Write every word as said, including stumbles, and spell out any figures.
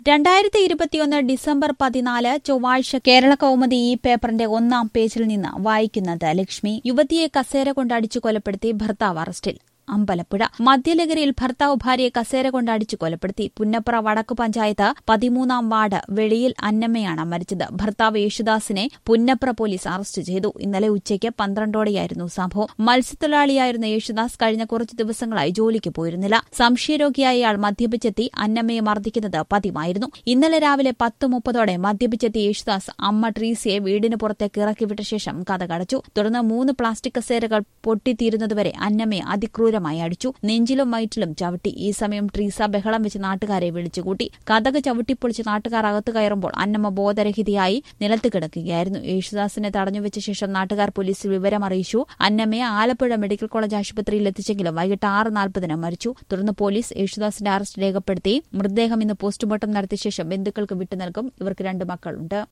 രണ്ടായിരത്തി ഇരുപത്തിയൊന്ന് ഡിസംബർ പതിനാല് ചൊവ്വാഴ്ച കേരള കൗമുദി ഈ പേപ്പറിന്റെ ഒന്നാം പേജിൽ നിന്ന് വായിക്കുന്നത് ലക്ഷ്മി. യുവതിയെ കസേര കൊണ്ടടിച്ചു കൊലപ്പെടുത്തി ഭർത്താവ് അറസ്റ്റിൽ. അമ്പലപ്പുഴ. മദ്യലഹരിയിൽ ഭർത്താവ് ഭാര്യയെ കസേര കൊണ്ട് അടിച്ചു കൊലപ്പെടുത്തി. പുന്നപ്ര വടക്കു പഞ്ചായത്ത് പതിമൂന്നാം വാർഡ് വെളിയിൽ അന്നമ്മയാണ് മരിച്ചത്. ഭർത്താവ് യേശുദാസിനെ പുന്നപ്ര പോലീസ് അറസ്റ്റ് ചെയ്തു. ഇന്നലെ ഉച്ചയ്ക്ക് പന്ത്രണ്ടോടെയായിരുന്നു സംഭവം. മത്സ്യത്തൊഴിലാളിയായിരുന്ന യേശുദാസ് കഴിഞ്ഞ കുറച്ചു ദിവസങ്ങളായി ജോലിക്ക് പോയിരുന്നില്ല. സംശയരോഗിയായ ഇയാൾ മദ്യപിച്ചെത്തി അന്നമ്മയെ മർദ്ദിക്കുന്നത് പതിവായിരുന്നു. ഇന്നലെ രാവിലെ പത്ത് മുപ്പതോടെ മദ്യപിച്ചെത്തിയ യേശുദാസ് അമ്മ ട്രീസിയെ വീടിന് പുറത്തേക്ക് ഇറക്കിവിട്ട ശേഷം കതകടച്ചു. തുടർന്ന് മൂന്ന് പ്ലാസ്റ്റിക് കസേരകൾ പൊട്ടിത്തീരുന്നതുവരെ അന്നമ്മയെ അതിക്രൂരമായി അടിച്ചു. നെഞ്ചിലും വയറ്റിലും ചവിട്ടി. ഈ സമയം ട്രീസ ബഹളം വെച്ച് നാട്ടുകാരെ വിളിച്ചുകൂട്ടി. കതക് ചവിട്ടിപ്പൊളിച്ച് നാട്ടുകാർ അകത്ത് കയറുമ്പോൾ അന്നമ്മ ബോധരഹിതയായി നിലത്ത് കിടക്കുകയായിരുന്നു. യേശുദാസിനെ തടഞ്ഞുവെച്ച ശേഷം നാട്ടുകാർ പോലീസിൽ വിവരമറിയിച്ചു. അന്നമ്മയെ ആലപ്പുഴ മെഡിക്കൽ കോളേജ് ആശുപത്രിയിൽ എത്തിച്ചെങ്കിലും വൈകിട്ട് ആറ് നാൽപ്പതിന് മരിച്ചു. തുടർന്ന് പോലീസ് യേശുദാസിന്റെ അറസ്റ്റ് രേഖപ്പെടുത്തി. മൃതദേഹം ഇന്ന് പോസ്റ്റ്മോർട്ടം നടത്തിയ ശേഷം ബന്ധുക്കൾക്ക് വിട്ടുനൽകും. ഇവർക്ക് രണ്ട് മക്കളുണ്ട്.